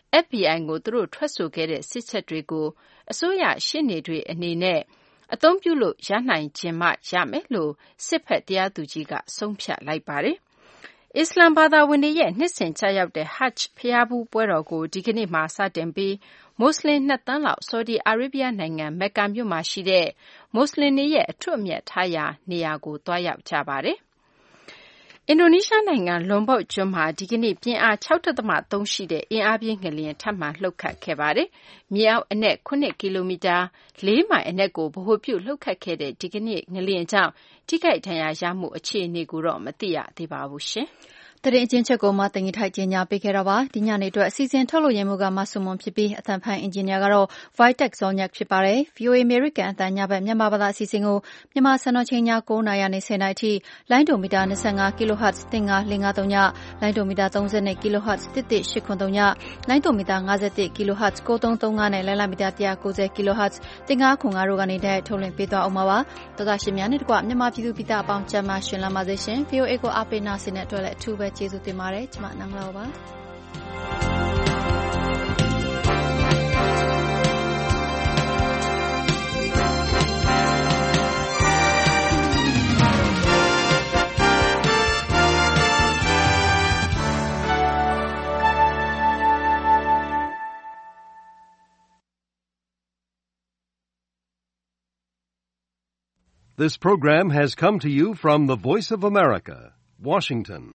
FBI ကိုသူတို့ထွက်ဆိုခဲ့တဲ့စစ်ချက်တွေကိုအစိုးရရှေ့နေတွေအနေနဲ့အသုံးပြုလို့ရနိုင်ခြင်းမှရမယ်လို့စစ်ဖက်တရားသူကြီးကဆုံးဖြတ်လိုက်ပါတယ်။အစ္စလမ်ဘာသာဝင်တွေရဲ့နှစ်စဉ်ကျရောက်တဲ့ Hajj ဘုရားဖူးပွဲတော်ကိုဒီကနေ့မှစတင်ပြီးမွတ်စလင်2သန်းလောက်ဆော်ဒီအာရေးဗျနိုင်ငံမက္ကာမြို့မှာရှိတဲ့မွတ်စလင်တွေရဲ့အထွတ်အမြတ်ထားရာနေရာကိုသွားရောက်ကြပါတယ်။အင်ဒိုနီးရှားနိုင်ငံလွန်ဘော့ကျွန်းမှာဒီကနေ့ပြင်းအား 6.3 ရှိတဲ့အင်အားပြင်းငလျင်ထပ်မံလှုပ်ခတ်ခဲ့ပါတယ်။မြေအောက်အနက်9ကီလိုမီတာ4မိုင်အနက်ကိုဗဟိုပြုလှုပ်ခတ်ခဲ့တဲ့ဒီကနေ့ငလျင်ကြောင့်ထိခိုက်ဒဏ်ရာရမှုအခြေအနေကိုတော့မသိရသေးပါဘူးရှင်။သတင်းအကျဉ်းချုပ်ကိုမတင်ကြီးထိုက်ကြေညာပေးခဲ့တော့ပါဒီညနေအတွက်အစီအစဉ်ထုတ်လို့ရမှုကမဆုမွန်ဖြစ်ပြီးအသံဖန်အင်ဂျင်နီယာကတော့ Vitek Zolnyak ဖြစ်ပါတယ် VOA American အသံညဘက်မြန်မာဘာသာအစီအစဉ်ကိုမြန်မာစံတော်ချိန်ည9:00နာရီနဲ့10:00နာရီအထိလိုင်းဒိုမီတာ25 kHz 15553ညလိုင်းဒိုမီတာ32 kHz 11883ညလိုင်းဒိုမီတာ51 kHz 9335နဲ့လိုင်းလာမီတာ190 kHz 159တို့ကနေတိုက်ထုတ်လွှင့်ပေးသွားအောင်ပါတော်သားရှင်များနဲ့တကွမြန်မာပြည်သူပြည်သားအပေါင်းကျမ်းမာရှင်လာပါစေရှင် VOA ကိုအားပေးနာဆင်တဲ့အတွက်လည်းအထူးပဲကျေးဇူးတင်ပါတယ်ကျွန်မနန်းလာပါ This program has come to you from the Voice of America, Washington.